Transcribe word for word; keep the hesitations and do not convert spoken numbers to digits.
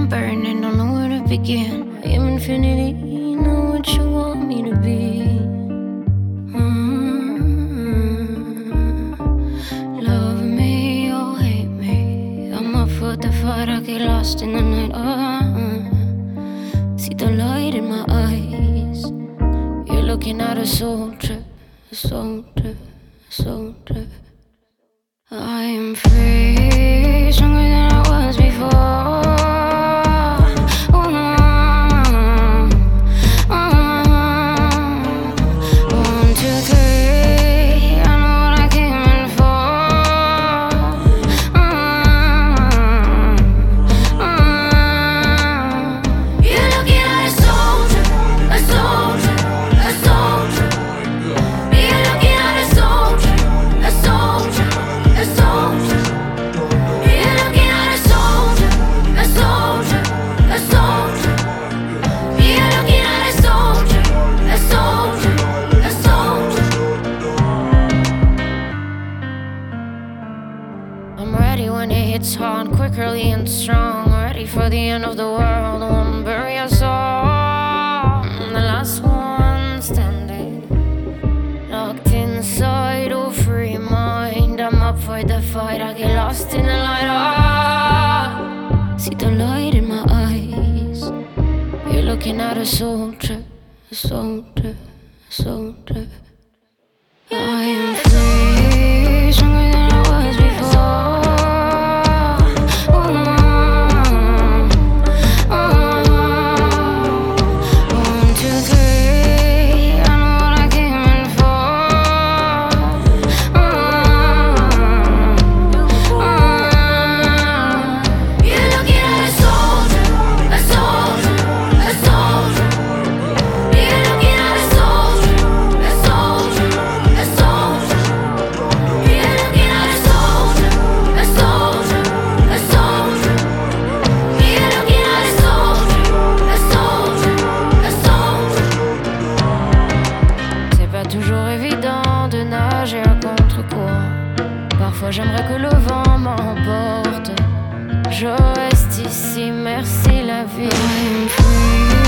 I'm burning, don't know where to begin. I am infinity, know what you want me to be. Mm-hmm. Love me or hate me, I'm up for the fight, I get lost in the night. uh-huh. See the light in my eyes, you're looking at a soul trip, a soul trip, a soul trip. I am free, stronger than I was before. Oh, oh, one, two, three, I know what I came in for. Oh, oh, you're looking at a soldier, a soldier, a soldier. You're looking at a soldier, a soldier. A soldier, you're looking at a soldier, a soldier, a soldier. You're looking at a soldier, a soldier, a soldier. I'm ready when it hits hard, quick, early and strong. Ready for the end of the world, won't bury us all. The last one standing, locked inside, oh free mind. I'm up for the fight, I get lost in the light. Ah, see the light in my eyes, you're looking at a soul trip, a soul trip, a soul trip. I am free, stronger than I was before. Oh, oh, one, two, three, I know what I came in for. Oh, oh, you're looking at a soldier, a soldier, a soldier. You're looking at a soldier, a soldier, a soldier. You're looking at a soldier, a soldier, a soldier. You're looking at a soldier, a soldier, a soldier. C'est pas toujours évident de nager à contre-courant. Parfois j'aimerais que le vent m'emporte. Je reste ici, merci la vie. I'm free.